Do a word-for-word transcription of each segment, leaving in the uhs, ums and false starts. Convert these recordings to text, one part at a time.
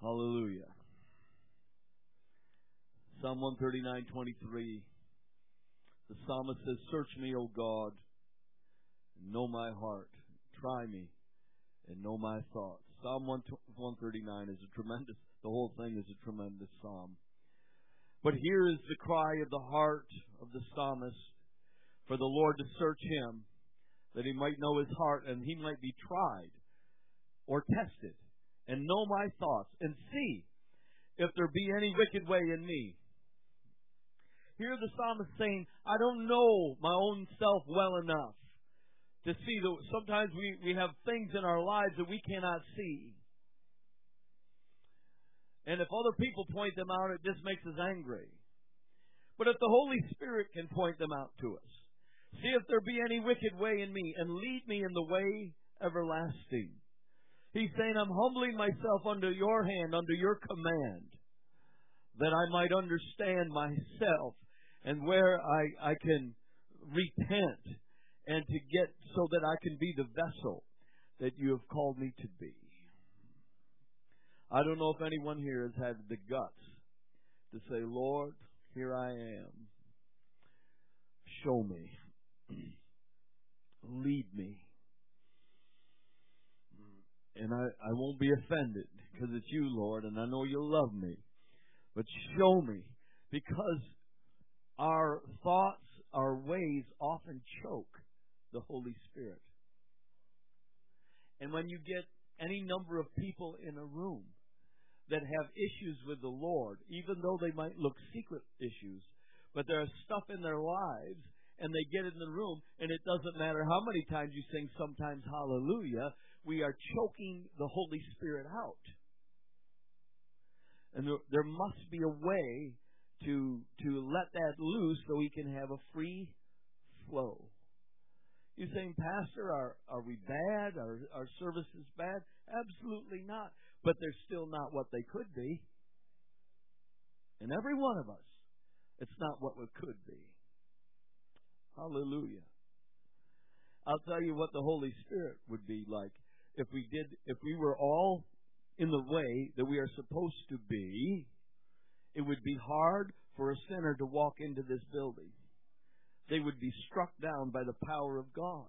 Hallelujah. Psalm one thirty-nine, twenty-three. The psalmist says, "Search me, O God, and know my heart. Try me and know my thoughts." Psalm one thirty-nine is a tremendous, the whole thing is a tremendous psalm. But here is the cry of the heart of the psalmist for the Lord to search him, that he might know his heart and he might be tried or tested and know my thoughts and see if there be any wicked way in me. Here the psalmist saying, I don't know my own self well enough to see that sometimes we, we have things in our lives that we cannot see. And if other people point them out, it just makes us angry. But if the Holy Spirit can point them out to us, see if there be any wicked way in me, and lead me in the way everlasting. He's saying, I'm humbling myself under your hand, under your command, that I might understand myself and where I, I can repent and to get so that I can be the vessel that you have called me to be. I don't know if anyone here has had the guts to say, Lord, here I am. Show me. Lead me. And I, I won't be offended because it's you, Lord, and I know you love me. But show me, because our thoughts, our ways often choke the Holy Spirit. And when you get any number of people in a room that have issues with the Lord, even though they might look secret issues, but there's stuff in their lives, and they get in the room, and it doesn't matter how many times you sing sometimes hallelujah, we are choking the Holy Spirit out. And there, there must be a way to to let that loose so we can have a free flow. You're saying, Pastor, are, are we bad? Are our service is bad? Absolutely not. But they're still not what they could be. And every one of us, it's not what we could be. Hallelujah. I'll tell you what the Holy Spirit would be like if we did, if we were all in the way that we are supposed to be. It would be hard for a sinner to walk into this building. They would be struck down by the power of God.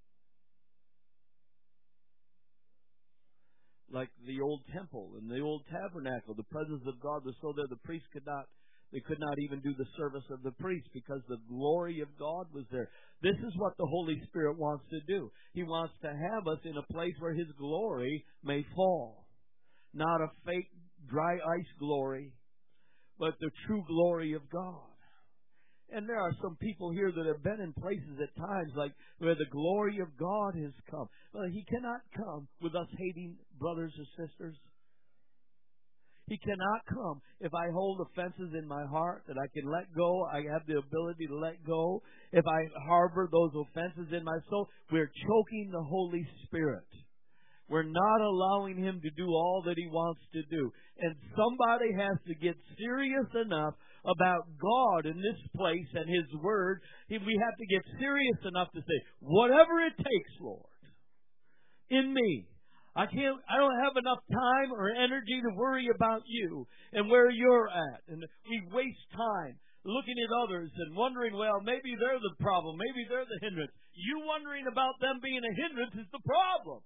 Like the old temple and the old tabernacle, the presence of God was so there the priest could not, they could not even do the service of the priest because the glory of God was there. This is what the Holy Spirit wants to do. He wants to have us in a place where His glory may fall. Not a fake dry ice glory, but the true glory of God. And there are some people here that have been in places at times like where the glory of God has come. Well, He cannot come with us hating brothers or sisters. He cannot come if I hold offenses in my heart that I can let go. I have the ability to let go. If I harbor those offenses in my soul, we're choking the Holy Spirit. We're not allowing Him to do all that He wants to do. And somebody has to get serious enough about God in this place and His Word. We have to get serious enough to say, whatever it takes, Lord, in me. I can't, I don't have enough time or energy to worry about you and where you're at. And we waste time looking at others and wondering, well, maybe they're the problem. Maybe they're the hindrance. You wondering about them being a hindrance is the problem.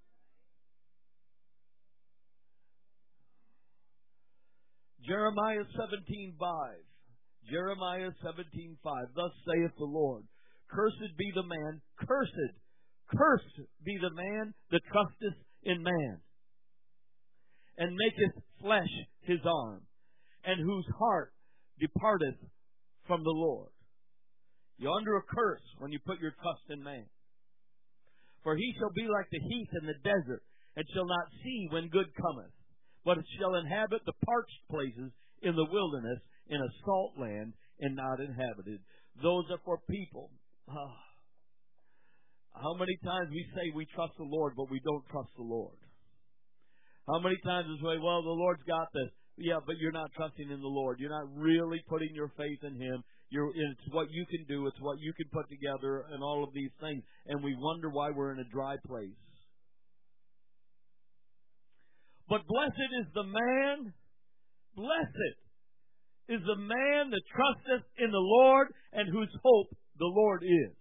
Jeremiah seventeen five. Jeremiah seventeen five. Thus saith the Lord, cursed be the man, cursed, cursed be the man that trusteth in man, and maketh flesh his arm, and whose heart departeth from the Lord. You're under a curse when you put your trust in man. For he shall be like the heath in the desert, and shall not see when good cometh, but it shall inhabit the parched places in the wilderness, in a salt land, and not inhabited. Those are for people. Oh. How many times we say we trust the Lord, but we don't trust the Lord? How many times we say, well, the Lord's got this. Yeah, but you're not trusting in the Lord. You're not really putting your faith in Him. You're, it's what you can do. It's what you can put together and all of these things. And we wonder why we're in a dry place. But blessed is the man, blessed is the man that trusteth in the Lord and whose hope the Lord is.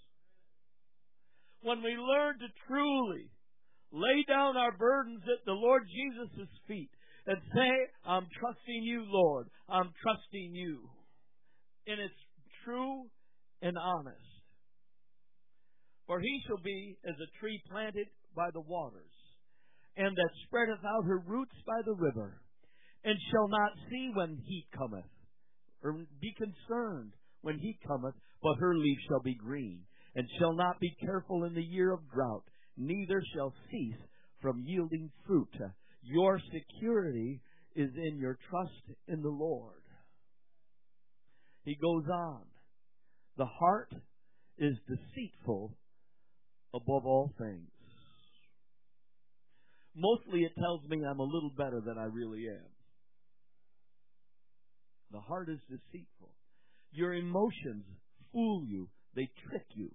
When we learn to truly lay down our burdens at the Lord Jesus' feet and say, I'm trusting you, Lord, I'm trusting you. And it's true and honest. For he shall be as a tree planted by the waters, and that spreadeth out her roots by the river, and shall not see when heat cometh, or be concerned when heat cometh, but her leaf shall be green, and shall not be careful in the year of drought, neither shall cease from yielding fruit. Your security is in your trust in the Lord. He goes on. The heart is deceitful above all things. Mostly it tells me I'm a little better than I really am. The heart is deceitful. Your emotions fool you. They trick you.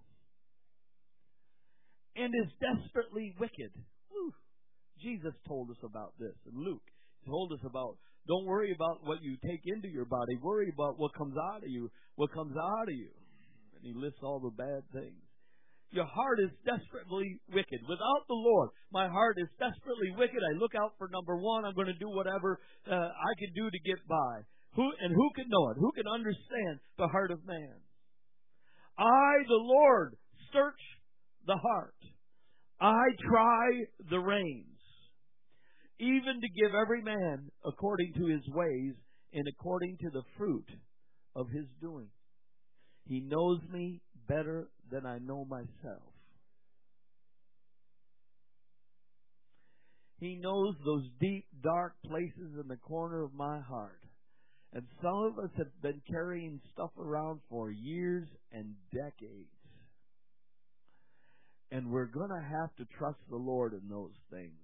And is desperately wicked. Whew. Jesus told us about this in Luke. He told us about, don't worry about what you take into your body. Worry about what comes out of you. What comes out of you. And he lists all the bad things. Your heart is desperately wicked. Without the Lord, my heart is desperately wicked. I look out for number one. I'm going to do whatever uh, I can do to get by. Who and who can know it? Who can understand the heart of man? I, the Lord, search the heart. I try the reins, even to give every man according to his ways and according to the fruit of his doing. He knows me better than I know myself. He knows those deep, dark places in the corner of my heart. And some of us have been carrying stuff around for years and decades. And we're going to have to trust the Lord in those things.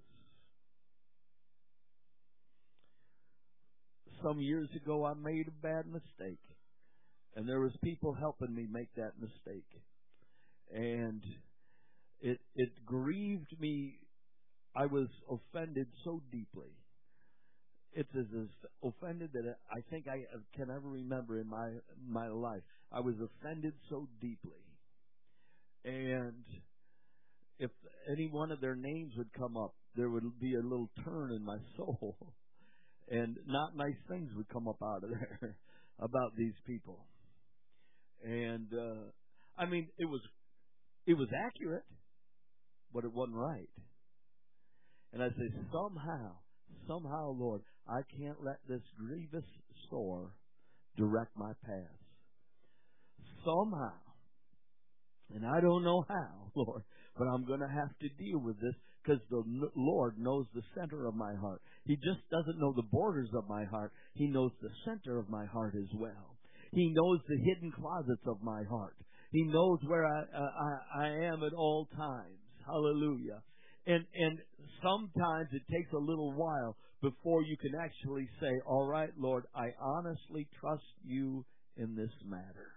Some years ago, I made a bad mistake. And there was people helping me make that mistake. And it it grieved me. I was offended so deeply. It's as offended that I think I can ever remember in my my life. I was offended so deeply. And if any one of their names would come up, there would be a little turn in my soul. And not nice things would come up out of there about these people. And, uh, I mean, it was, it was accurate, but it wasn't right. And I say, somehow, somehow, Lord, I can't let this grievous sore direct my path. Somehow. And I don't know how, Lord, but I'm going to have to deal with this because the Lord knows the center of my heart. He just doesn't know the borders of my heart. He knows the center of my heart as well. He knows the hidden closets of my heart. He knows where I, uh, I, I am at all times. Hallelujah. And, and sometimes it takes a little while before you can actually say, all right, Lord, I honestly trust you in this matter.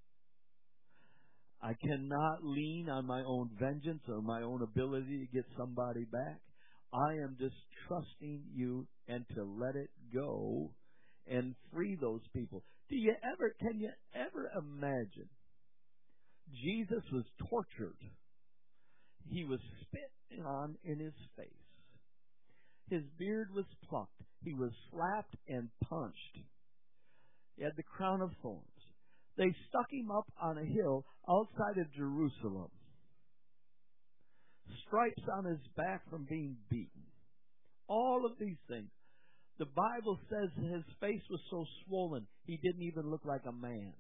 I cannot lean on my own vengeance or my own ability to get somebody back. I am just trusting you and to let it go and free those people. Do you ever, can you ever imagine? Jesus was tortured. He was spit on in his face. His beard was plucked. He was slapped and punched. He had the crown of thorns. They stuck him up on a hill outside of Jerusalem. Stripes on his back from being beaten. All of these things. The Bible says his face was so swollen, he didn't even look like a man.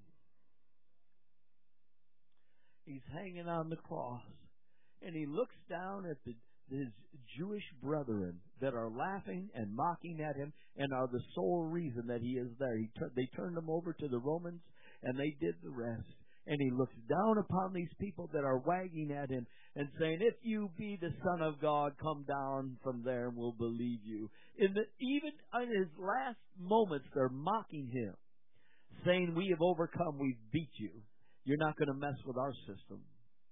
He's hanging on the cross. And he looks down at the, his Jewish brethren that are laughing and mocking at him and are the sole reason that he is there. He tur- they turned him over to the Romans, and they did the rest. And he looks down upon these people that are wagging at him and saying, if you be the Son of God, come down from there and we'll believe you. In the, even in his last moments, they're mocking him, saying, we have overcome, we've beat you. You're not going to mess with our system.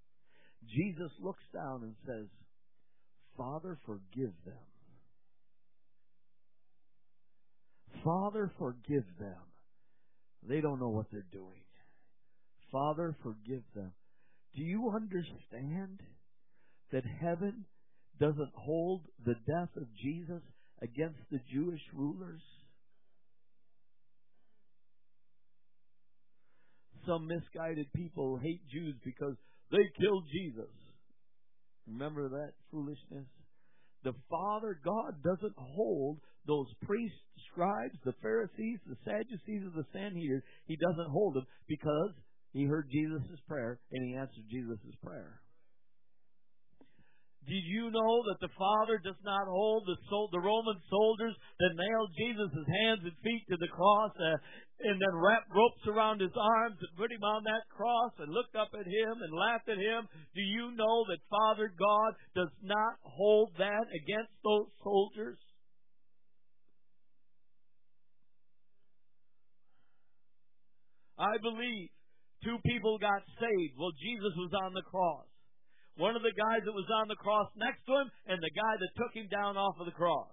Jesus looks down and says, Father, forgive them. Father, forgive them. They don't know what they're doing. Father, forgive them. Do you understand that heaven doesn't hold the death of Jesus against the Jewish rulers? Some misguided people hate Jews because they killed Jesus. Remember that foolishness? The Father, God, doesn't hold those priests, scribes, the Pharisees, the Sadducees, and the Sanhedrin. He doesn't hold them because he heard Jesus' prayer and he answered Jesus' prayer. Did you know that the Father does not hold the sol- the Roman soldiers that nailed Jesus' hands and feet to the cross uh, and then wrapped ropes around his arms and put him on that cross and looked up at him and laughed at him? Do you know that Father God does not hold that against those soldiers? I believe two people got saved while Jesus was on the cross. One of the guys that was on the cross next to him and the guy that took him down off of the cross.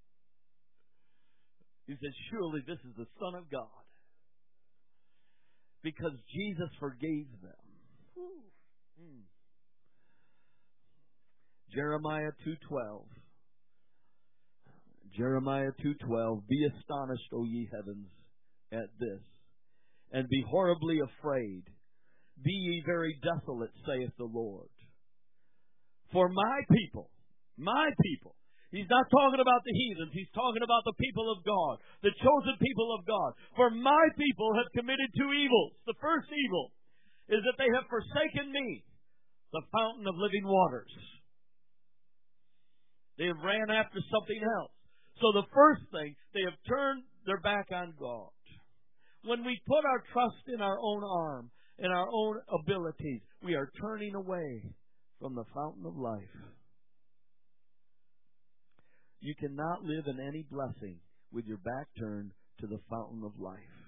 He said, surely this is the Son of God. Because Jesus forgave them. Hmm. Jeremiah two twelve. Jeremiah two twelve. Be astonished, O ye heavens, at this, and be horribly afraid. Be ye very desolate, saith the Lord. For my people, my people. He's not talking about the heathens. He's talking about the people of God, the chosen people of God. For my people have committed two evils. The first evil is that they have forsaken me, the fountain of living waters. They have ran after something else. So the first thing, they have turned their back on God. When we put our trust in our own arm, in our own abilities, we are turning away from the fountain of life. You cannot live in any blessing with your back turned to the fountain of life.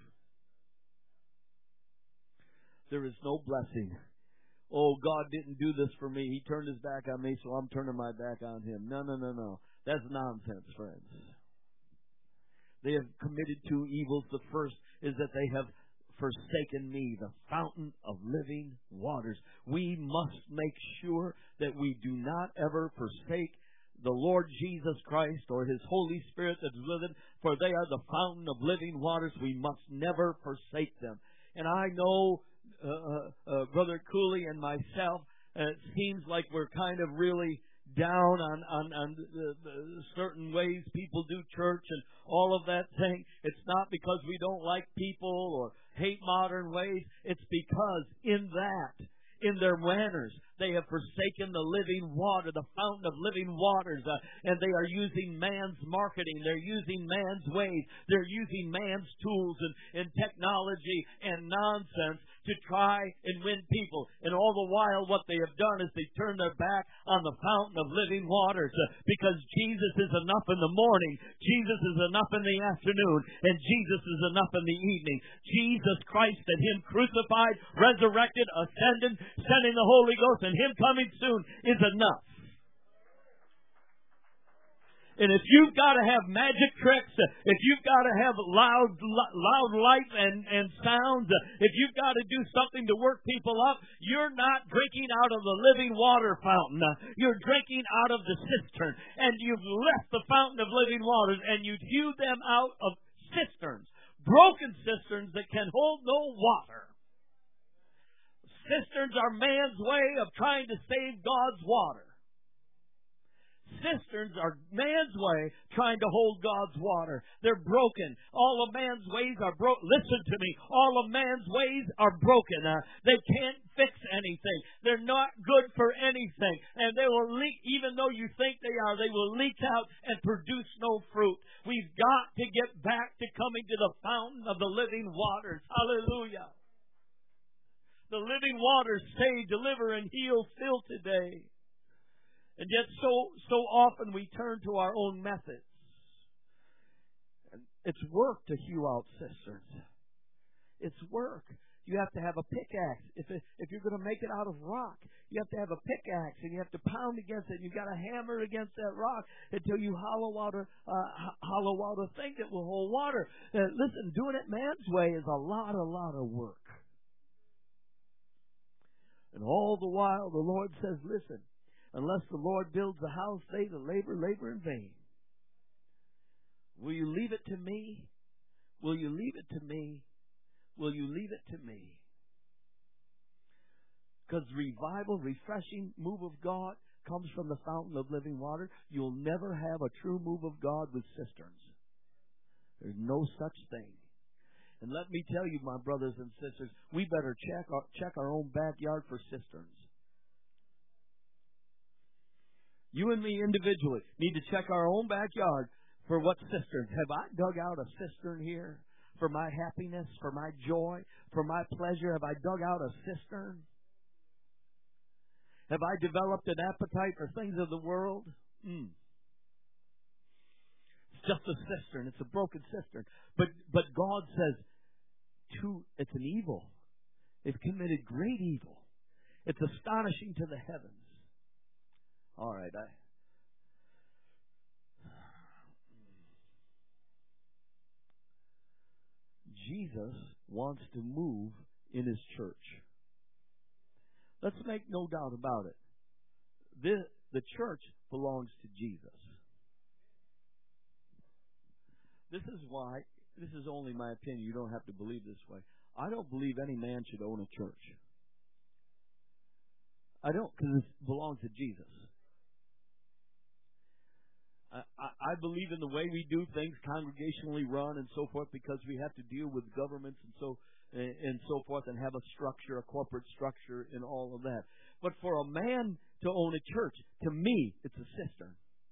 There is no blessing. Oh, God didn't do this for me. He turned his back on me, so I'm turning my back on him. No, no, no, no. That's nonsense, friends. They have committed two evils. The first is that they have forsaken me, the fountain of living waters. We must make sure that we do not ever forsake the Lord Jesus Christ or His Holy Spirit that is within, for they are the fountain of living waters. We must never forsake them. And I know, uh, uh, uh, Brother Cooley and myself, uh, it seems like we're kind of really down on, on, on the, the certain ways people do church and all of that thing. It's not because we don't like people or hate modern ways. It's because in that, in their manners, they have forsaken the living water, the fountain of living waters, uh, and they are using man's marketing. They're using man's ways. They're using man's tools and, and technology and nonsense to try and win people. And all the while, what they have done is they turn their back on the fountain of living waters uh, because Jesus is enough in the morning, Jesus is enough in the afternoon, and Jesus is enough in the evening. Jesus Christ and Him crucified, resurrected, ascended, sending the Holy Ghost, and Him coming soon is enough. And if you've got to have magic tricks, if you've got to have loud loud lights and, and sounds, if you've got to do something to work people up, you're not drinking out of the living water fountain. You're drinking out of the cistern. And you've left the fountain of living waters and you hew them out of cisterns, broken cisterns that can hold no water. Cisterns are man's way of trying to save God's water. Cisterns are man's way trying to hold God's water. They're broken. All of man's ways are broken. Listen to me. All of man's ways are broken. Uh, they can't fix anything. They're not good for anything. And they will leak, even though you think they are, they will leak out and produce no fruit. We've got to get back to coming to the fountain of the living waters. Hallelujah. The living waters save, deliver, and heal still today. And yet so so often we turn to our own methods. And it's work to hew out cisterns. It's work. you have to have a pickaxe. If it, if you're going to make it out of rock, you have to have a pickaxe, and you have to pound against it. And you've got to hammer against that rock until you hollow out a uh, hollow out a thing that will hold water. Uh, listen, doing it man's way is a lot, a lot of work. And all the while, the Lord says, "Listen, unless the Lord builds a house, they that labor, labor in vain. Will you leave it to me? Will you leave it to me? Will you leave it to me?" Because revival, refreshing move of God comes from the fountain of living water. You'll never have a true move of God with cisterns. There's no such thing. And let me tell you, my brothers and sisters, we better check our, check our own backyard for cisterns. You and me individually need to check our own backyard for what cisterns. Have I dug out a cistern here for my happiness, for my joy, for my pleasure? Have I dug out a cistern? Have I developed an appetite for things of the world? Mm. It's just a cistern. It's a broken cistern. But but God says, to, it's an evil. They've committed great evil. It's astonishing to the heavens. All right, I... Jesus wants to move in His church. Let's make no doubt about it. The, the church belongs to Jesus. This is why, this is only my opinion, you don't have to believe this way. I don't believe any man should own a church. I don't, because it belongs to Jesus. I, I believe in the way we do things, congregationally run and so forth, because we have to deal with governments and so and so forth, and have a structure, a corporate structure, and all of that. But for a man to own a church, to me, it's a cistern,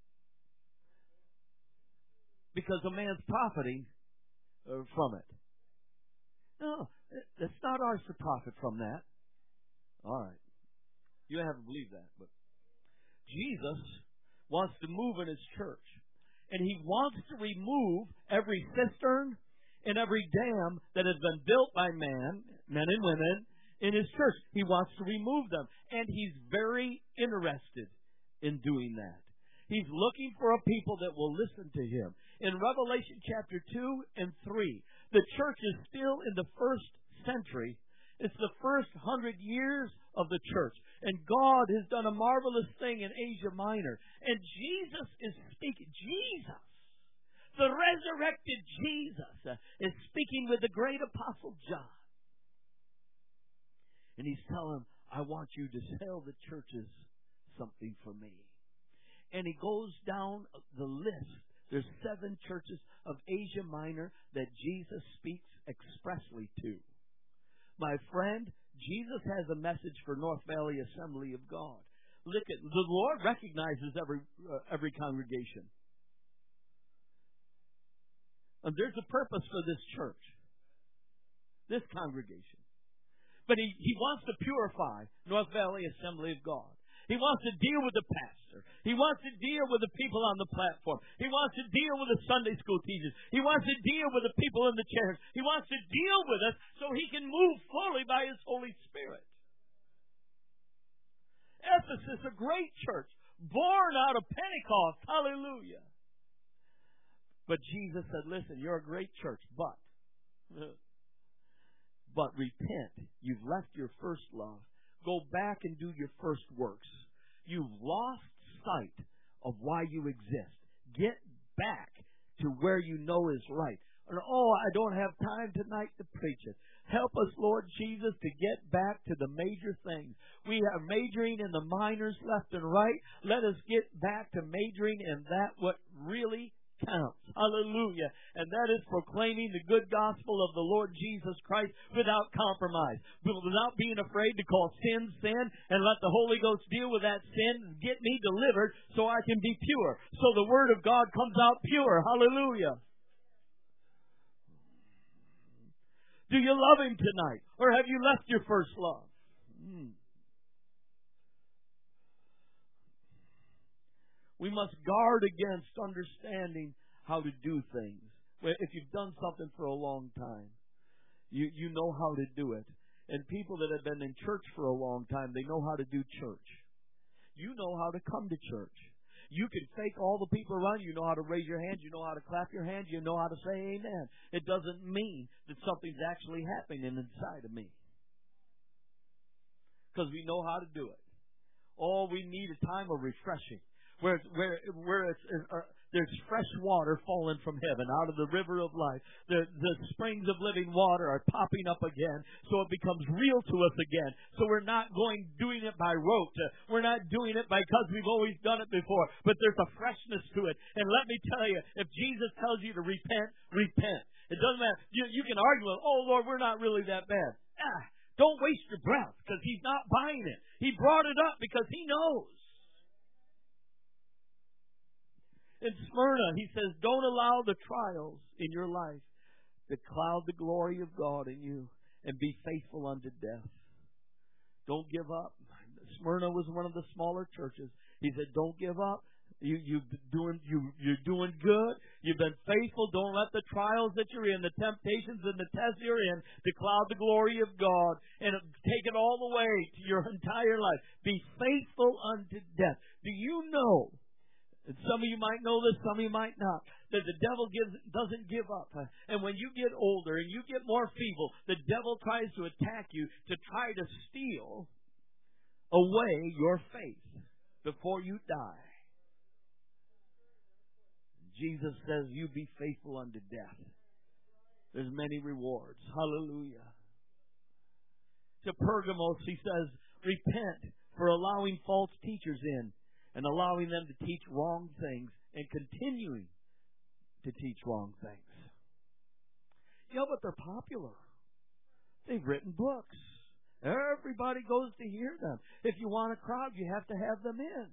because a man's profiting uh, from it. No, it's not ours to profit from that. All right, you haven't believed that, but Jesus wants to move in His church. And He wants to remove every cistern and every dam that has been built by man, men and women, in His church. He wants to remove them. And He's very interested in doing that. He's looking for a people that will listen to Him. In Revelation chapter two and three, the church is still in the first century. It's the first hundred years of the church. And God has done a marvelous thing in Asia Minor. And Jesus is speaking. Jesus, the resurrected Jesus, uh, is speaking with the great apostle John. And he's telling him, I want you to tell the churches something for me. And he goes down the list. There's seven churches of Asia Minor that Jesus speaks expressly to. My friend, Jesus has a message for North Valley Assembly of God. Look at, the Lord recognizes every uh, every congregation. And there's a purpose for this church, this congregation. But he, he wants to purify North Valley Assembly of God. He wants to deal with the pastor. He wants to deal with the people on the platform. He wants to deal with the Sunday school teachers. He wants to deal with the people in the chairs. He wants to deal with us so He can move fully by His Holy Spirit. Ephesus, a great church, born out of Pentecost. Hallelujah. But Jesus said, listen, you're a great church, but, but repent. You've left your first love. Go back and do your first works. You've lost sight of why you exist. Get back to where you know is right. And, oh, I don't have time tonight to preach it. Help us, Lord Jesus, to get back to the major things. We are majoring in the minors left and right. Let us get back to majoring in that what really counts. Hallelujah. And that is proclaiming the good gospel of the Lord Jesus Christ without compromise, without being afraid to call sin sin, and let the Holy Ghost deal with that sin and get me delivered so I can be pure. So the Word of God comes out pure. Hallelujah. Do you love Him tonight? Or have you left your first love? Hmm. We must guard against understanding how to do things. If you've done something for a long time, you, you know how to do it. And people that have been in church for a long time, they know how to do church. You know how to come to church. You can fake all the people around you. You know how to raise your hands. You know how to clap your hands. You know how to say amen. It doesn't mean that something's actually happening inside of me. Because we know how to do it. All we need is time of refreshing. Where, where, where it's, uh, there's fresh water falling from heaven out of the river of life. The, the springs of living water are popping up again, so it becomes real to us again. So we're not going doing it by rote. We're not doing it because we've always done it before. But there's a freshness to it. And let me tell you, if Jesus tells you to repent, repent. It doesn't matter. You, you can argue with, oh, Lord, we're not really that bad. Ah, don't waste your breath because He's not buying it. He brought it up because He knows. In Smyrna, he says, don't allow the trials in your life to cloud the glory of God in you, and be faithful unto death. Don't give up. Smyrna was one of the smaller churches. He said, don't give up. You, you doing, you, you're doing good. You've been faithful. Don't let the trials that you're in, the temptations and the tests you're in, to cloud the glory of God, and take it all the way to your entire life. Be faithful unto death. Do you know? And some of you might know this, some of you might not, that the devil gives, doesn't give up. And when you get older and you get more feeble, the devil tries to attack you to try to steal away your faith before you die. Jesus says, you be faithful unto death. There's many rewards. Hallelujah. To Pergamos, he says, repent for allowing false teachers in, and allowing them to teach wrong things, and continuing to teach wrong things. Yeah, but they're popular. They've written books. Everybody goes to hear them. If you want a crowd, you have to have them in.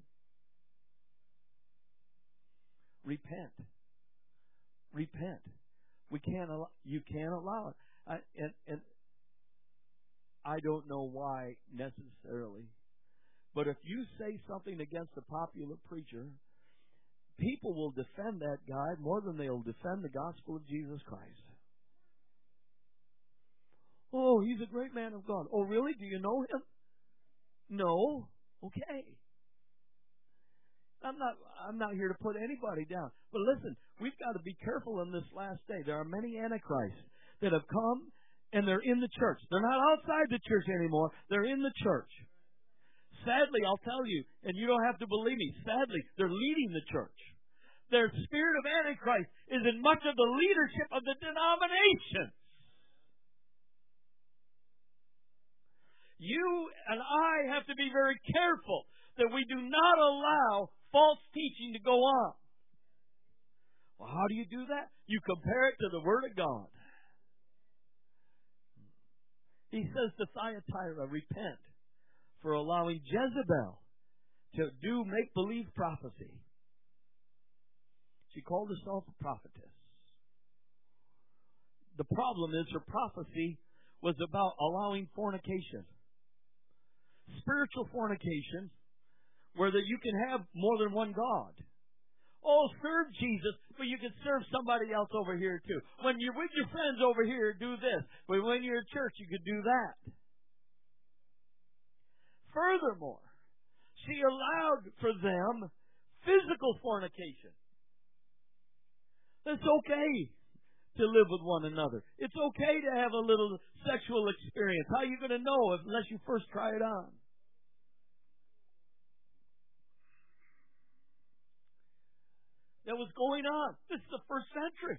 Repent. Repent. We can't allow, you can't allow it. I, and, and I don't know why necessarily. But if you say something against a popular preacher, people will defend that guy more than they'll defend the gospel of Jesus Christ. Oh, he's a great man of God. Oh, really? Do you know him? No. Okay. I'm not I'm not here to put anybody down. But listen, we've got to be careful in this last day. There are many antichrists that have come, and they're in the church. They're not outside the church anymore. They're in the church. Sadly, I'll tell you, and you don't have to believe me, sadly, they're leading the church. Their spirit of Antichrist is in much of the leadership of the denomination. You and I have to be very careful that we do not allow false teaching to go on. Well, how do you do that? You compare it to the Word of God. He says to Thyatira, repent for allowing Jezebel to do make-believe prophecy. She called herself a prophetess. The problem is her prophecy was about allowing fornication. Spiritual fornication, where that you can have more than one God. Oh, serve Jesus, but you can serve somebody else over here too. When you're with your friends over here, do this. But when you're at church, you could do that. Furthermore, she allowed for them physical fornication. It's okay to live with one another. It's okay to have a little sexual experience. How are you going to know unless you first try it on? That was going on. This is the first century.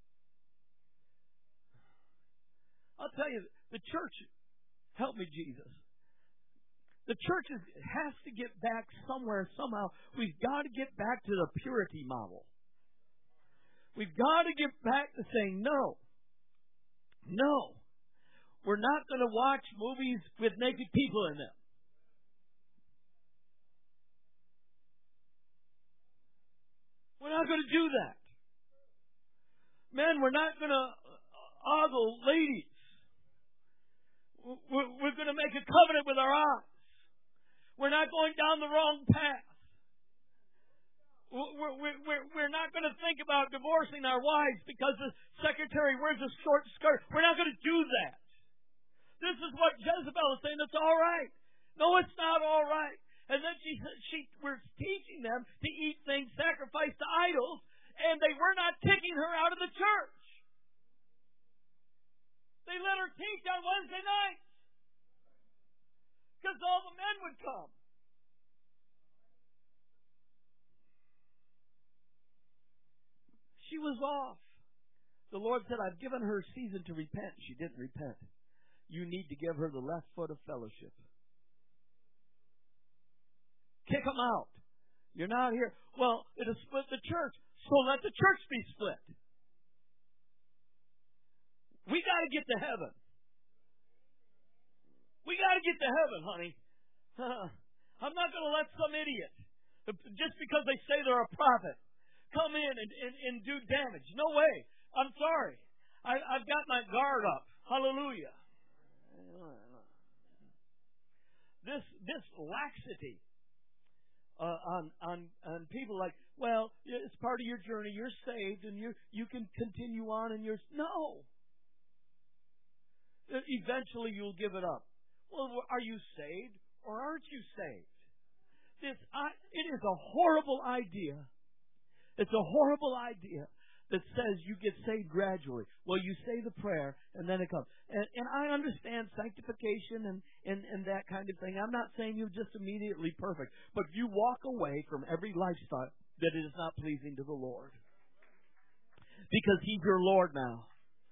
I'll tell you, the church, help me, Jesus. The church is, has to get back somewhere, somehow. We've got to get back to the purity model. We've got to get back to saying, no, no, we're not going to watch movies with naked people in them. We're not going to do that. Men, we're not going to ogle ladies. We're, we're going to make a covenant with our eyes. We're not going down the wrong path. We're, we're, we're, we're not going to think about divorcing our wives because the secretary wears a short skirt. We're not going to do that. This is what Jezebel is saying. It's all right. No, it's not all right. And then she she was teaching them to eat things sacrificed to idols, and they were not kicking her out of the church. They let her teach on Wednesday nights because all the men would come. She was off. The Lord said, I've given her a season to repent. She didn't repent. You need to give her the left foot of fellowship. Kick them out. You're not here. Well, it'll split the church, so let the church be split. We got to get to heaven. We got to get to heaven, honey. I'm not going to let some idiot, just because they say they're a prophet, come in and, and, and do damage. No way. I'm sorry. I, I've got my guard up. Hallelujah. This this laxity uh, on on on people like, well, it's part of your journey. You're saved, and you you can continue on, and you're no. Eventually, you'll give it up. Well, are you saved or aren't you saved? This I, it is a horrible idea. It's a horrible idea that says you get saved gradually. Well, you say the prayer, and then it comes. And, and I understand sanctification and, and, and that kind of thing. I'm not saying you're just immediately perfect, but you walk away from every lifestyle that is not pleasing to the Lord. Because He's your Lord now.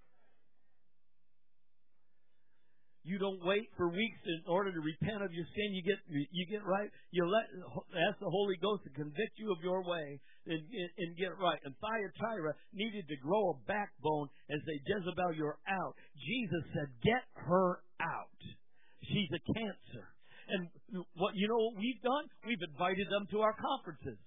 You don't wait for weeks in order to repent of your sin. You get you get right. You let ask the Holy Ghost to convict you of your way and, and, and get right. And Thyatira needed to grow a backbone and say, Jezebel, you're out. Jesus said, get her out. She's a cancer. And what you know what we've done? We've invited them to our conferences.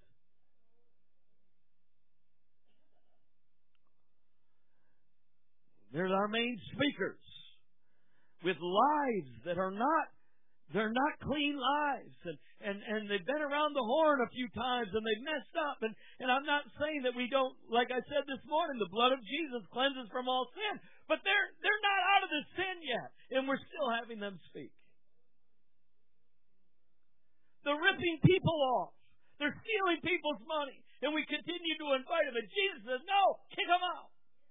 They're our main speakers. With lives that are not, they're not clean lives. And, and, and they've been around the horn a few times and they've messed up. And, and I'm not saying that we don't, like I said this morning, the blood of Jesus cleanses from all sin. But they're, they're not out of the sin yet. And we're still having them speak. They're ripping people off. They're stealing people's money. And we continue to invite them. And Jesus says, no, kick them out.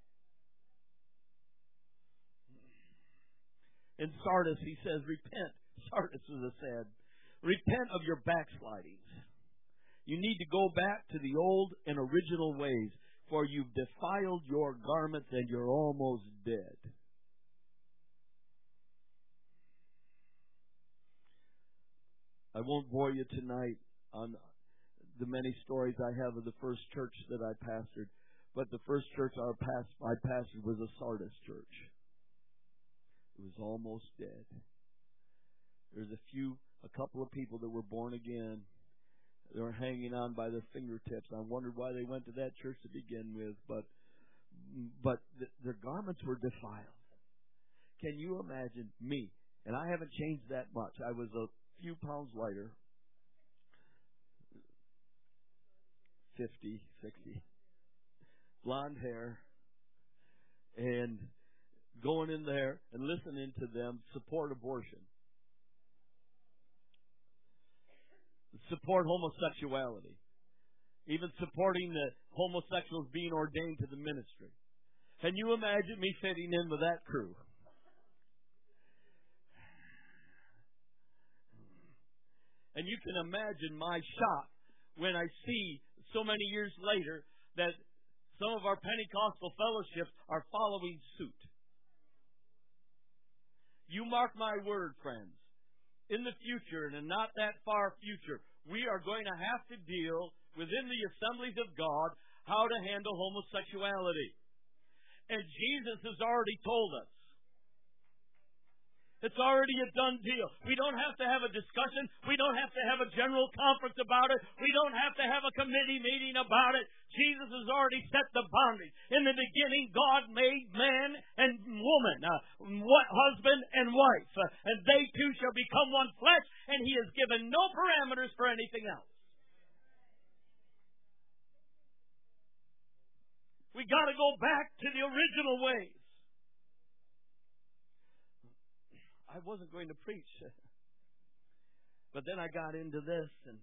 In Sardis, he says, repent. Sardis is a sad. Repent of your backslidings. You need to go back to the old and original ways, for you've defiled your garments and you're almost dead. I won't bore you tonight on the many stories I have of the first church that I pastored, but the first church I pastored was a Sardis church. It was almost dead. There's a few, a couple of people that were born again. They were hanging on by their fingertips. I wondered why they went to that church to begin with, but but th- their garments were defiled. Can you imagine me? And I haven't changed that much. I was a few pounds lighter, fifty, sixty, blonde hair, and going in there and listening to them support abortion, support homosexuality, even supporting the homosexuals being ordained to the ministry. Can you imagine me fitting in with that crew? And you can imagine my shock when I see so many years later that some of our Pentecostal fellowships are following suit. You mark my word, friends. In the future, and in not that far future, we are going to have to deal within the assemblies of God how to handle homosexuality. And Jesus has already told us. It's already a done deal. We don't have to have a discussion. We don't have to have a general conference about it. We don't have to have a committee meeting about it. Jesus has already set the boundaries. In the beginning, God made man and woman, uh, what, husband and wife, uh, and they two shall become one flesh, and He has given no parameters for anything else. We got to go back to the original ways. I wasn't going to preach. But then I got into this, and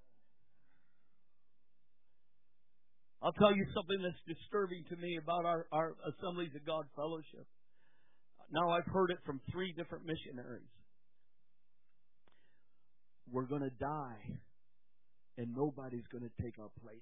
I'll tell you something that's disturbing to me about our, our Assemblies of God Fellowship. Now I've heard it from three different missionaries. We're going to die, and nobody's going to take our place.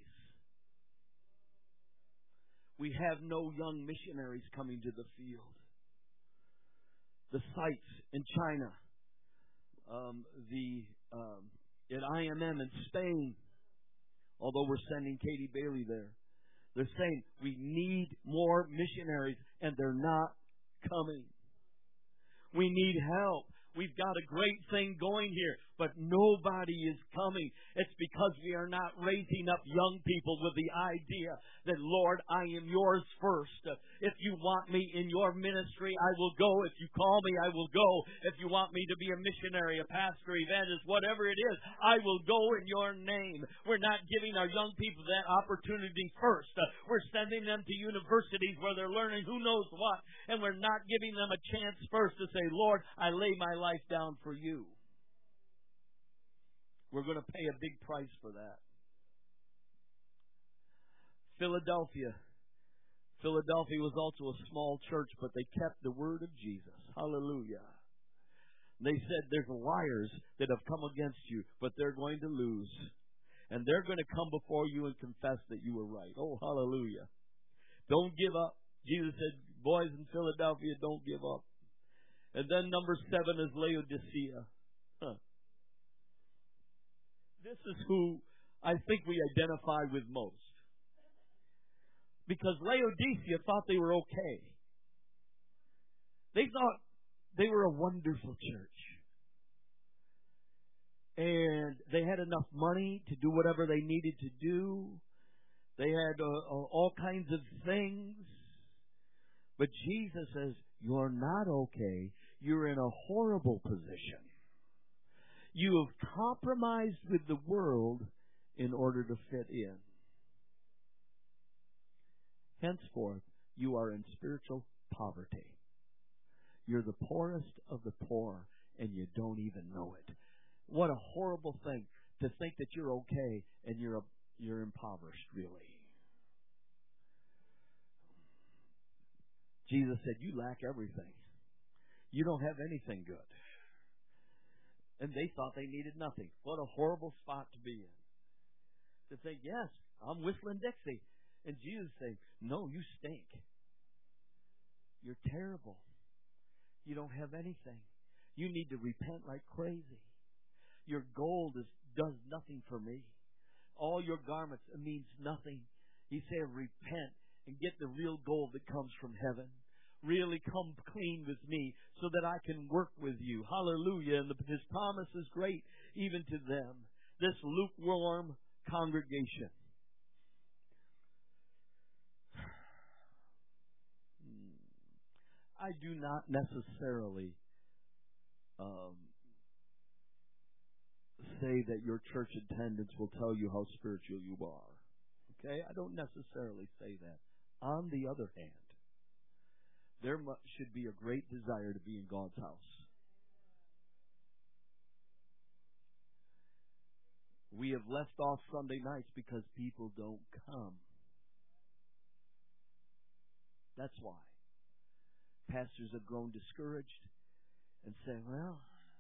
We have no young missionaries coming to the field. The sites in China, um, the um, at I M M in Spain, although we're sending Katie Bailey there, they're saying we need more missionaries, and they're not coming. We need help. We've got a great thing going here, but nobody is coming. It's because we are not raising up young people with the idea that, Lord, I am yours first. If you want me in your ministry, I will go. If you call me, I will go. If you want me to be a missionary, a pastor, evangelist, whatever it is, I will go in your name. We're not giving our young people that opportunity first. We're sending them to universities where they're learning who knows what, and we're not giving them a chance first to say, Lord, I lay my life down for you. We're going to pay a big price for that. Philadelphia. Philadelphia was also a small church, but they kept the word of Jesus. Hallelujah. They said there's liars that have come against you, but they're going to lose. And they're going to come before you and confess that you were right. Oh, hallelujah. Don't give up. Jesus said, boys in Philadelphia, don't give up. And then number seven is Laodicea. Huh. This is who I think we identify with most. Because Laodicea thought they were okay. They thought they were a wonderful church. And they had enough money to do whatever they needed to do. They had uh, all kinds of things. But Jesus says, you're not okay. You're in a horrible position. You have compromised with the world in order to fit in. Henceforth, you are in spiritual poverty. You're the poorest of the poor, and you don't even know it. What a horrible thing to think that you're okay and you're a, you're impoverished, really. Jesus said, you lack everything. You don't have anything good. And they thought they needed nothing. What a horrible spot to be in. To think, yes, I'm whistling Dixie. And Jesus saying, no, you stink. You're terrible. You don't have anything. You need to repent like crazy. Your gold is, does nothing for me. All your garments, it means nothing. He said, repent and get the real gold that comes from heaven. Really come clean with me so that I can work with you. Hallelujah. And the, His promise is great even to them. This lukewarm congregation. I do not necessarily um, say that your church attendance will tell you how spiritual you are. Okay? I don't necessarily say that. On the other hand, there should be a great desire to be in God's house. We have left off Sunday nights because people don't come. That's why. Pastors have grown discouraged and say, well,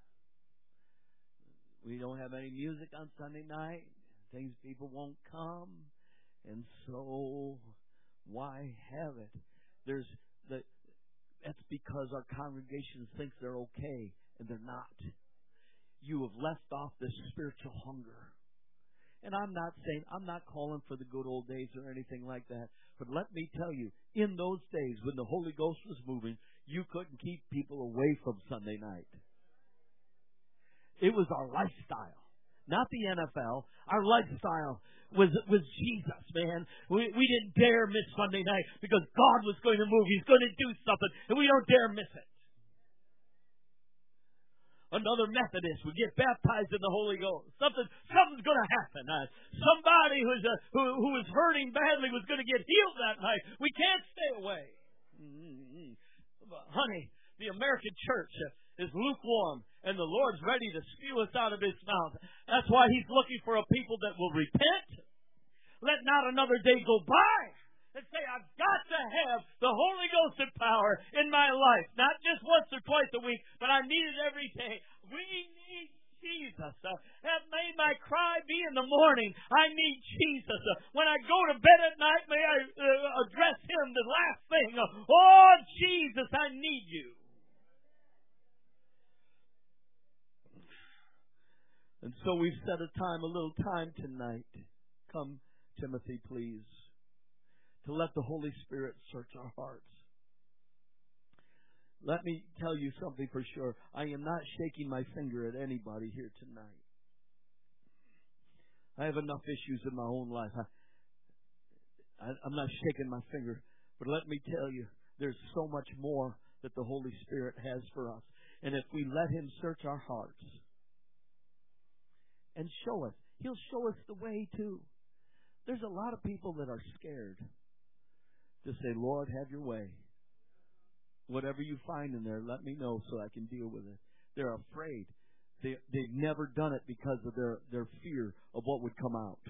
we don't have any music on Sunday night. Things people won't come. And so why have it? There's the That's because our congregation thinks they're okay, and they're not. You have left off this spiritual hunger. And I'm not saying, I'm not calling for the good old days or anything like that. But let me tell you, in those days when the Holy Ghost was moving, you couldn't keep people away from Sunday night. It was our lifestyle. Not the N F L. Our lifestyle was was Jesus, man. We we didn't dare miss Sunday night because God was going to move. He's going to do something, and we don't dare miss it. Another Methodist would get baptized in the Holy Ghost. Something something's going to happen. Uh, somebody who's uh, who who was hurting badly was going to get healed that night. We can't stay away. Mm-hmm. Honey, the American church uh, is lukewarm, and the Lord's ready to spew us out of His mouth. That's why He's looking for a people that will repent. Let not another day go by and say, I've got to have the Holy Ghost and power in my life. Not just once or twice a week, but I need it every day. We need Jesus. Uh, that may my cry be in the morning. I need Jesus. Uh, when I go to bed at night, may I uh, address Him the last thing. Uh, oh, Jesus, I need you. And so we've set a time, a little time tonight. Come, Timothy, please, to let the Holy Spirit search our hearts. Let me tell you something for sure. I am not shaking my finger at anybody here tonight. I have enough issues in my own life. I, I, I'm not shaking my finger. But let me tell you, there's so much more that the Holy Spirit has for us. And if we let Him search our hearts and show us, He'll show us the way too. There's a lot of people that are scared to say, Lord, have your way. Whatever you find in there, let me know so I can deal with it. They're afraid. They, they've never done it because of their, their fear of what would come out.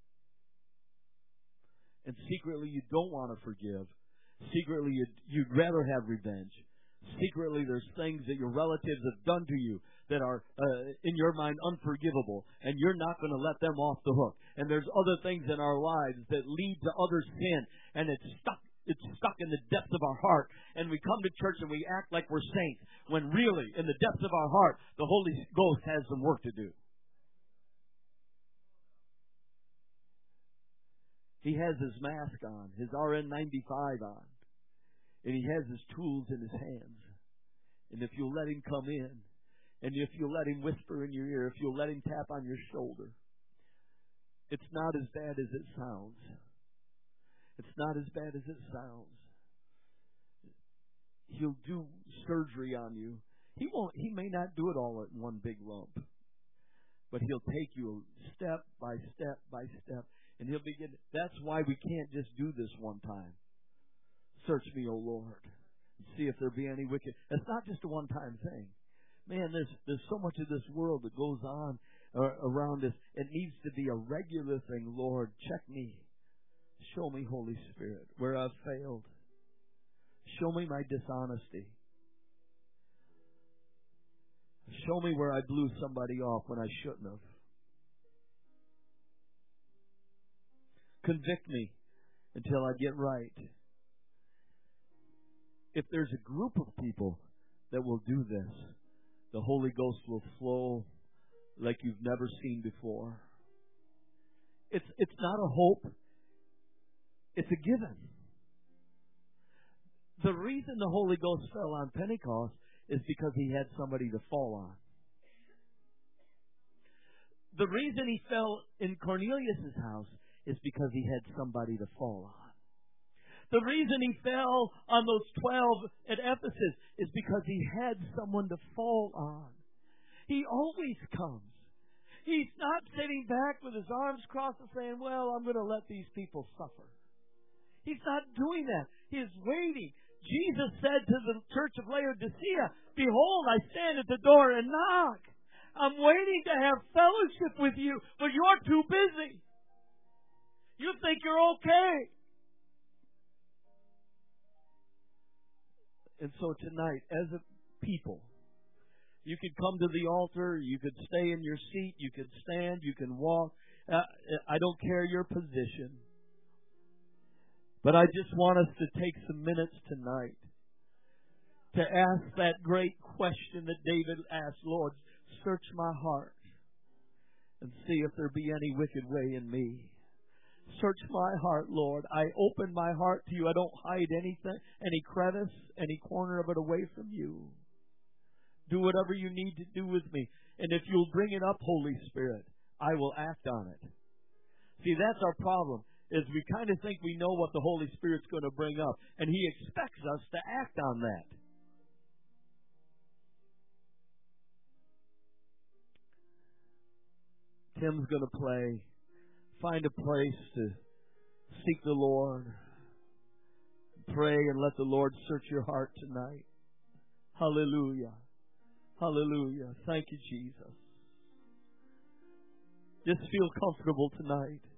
And secretly, you don't want to forgive. Secretly, you'd, you'd rather have revenge. Secretly, there's things that your relatives have done to you that are, uh, in your mind, unforgivable. And you're not going to let them off the hook. And there's other things in our lives that lead to other sin. And it's stuck. It's stuck in the depths of our heart. And we come to church and we act like we're saints. When really, in the depths of our heart, the Holy Ghost has some work to do. He has his mask on, his R N ninety-five on. And he has his tools in his hands. And if you'll let him come in, and if you'll let him whisper in your ear, if you'll let him tap on your shoulder, it's not as bad as it sounds. It's not as bad as it sounds. He'll do surgery on you. He won't. He may not do it all at one big lump, but he'll take you step by step by step, and he'll begin. That's why we can't just do this one time. Search me, O Lord, and see if there be any wicked. It's not just a one-time thing. Man, there's there's so much of this world that goes on uh, around us. It needs to be a regular thing. Lord, check me. Show me, Holy Spirit, where I've failed. Show me my dishonesty. Show me where I blew somebody off when I shouldn't have. Convict me until I get right. If there's a group of people that will do this, the Holy Ghost will flow like you've never seen before. It's it's not a hope. It's a given. The reason the Holy Ghost fell on Pentecost is because he had somebody to fall on. The reason he fell in Cornelius' house is because he had somebody to fall on. The reason he fell on those twelve at Ephesus is because he had someone to fall on. He always comes. He's not sitting back with his arms crossed and saying, well, I'm going to let these people suffer. He's not doing that. He is waiting. Jesus said to the church of Laodicea, behold, I stand at the door and knock. I'm waiting to have fellowship with you, but you're too busy. You think you're okay. And so tonight, as a people, you could come to the altar, you could stay in your seat, you could stand, you can walk. Uh, I don't care your position. But I just want us to take some minutes tonight to ask that great question that David asked, Lord, search my heart and see if there be any wicked way in me. Search my heart, Lord. I open my heart to you. I don't hide anything, any crevice, any corner of it away from you. Do whatever you need to do with me. And if you'll bring it up, Holy Spirit, I will act on it. See, that's our problem, is we kind of think we know what the Holy Spirit's going to bring up. And He expects us to act on that. Tim's going to play. Find a place to seek the Lord. Pray and let the Lord search your heart tonight. Hallelujah. Hallelujah. Thank you, Jesus. Just feel comfortable tonight.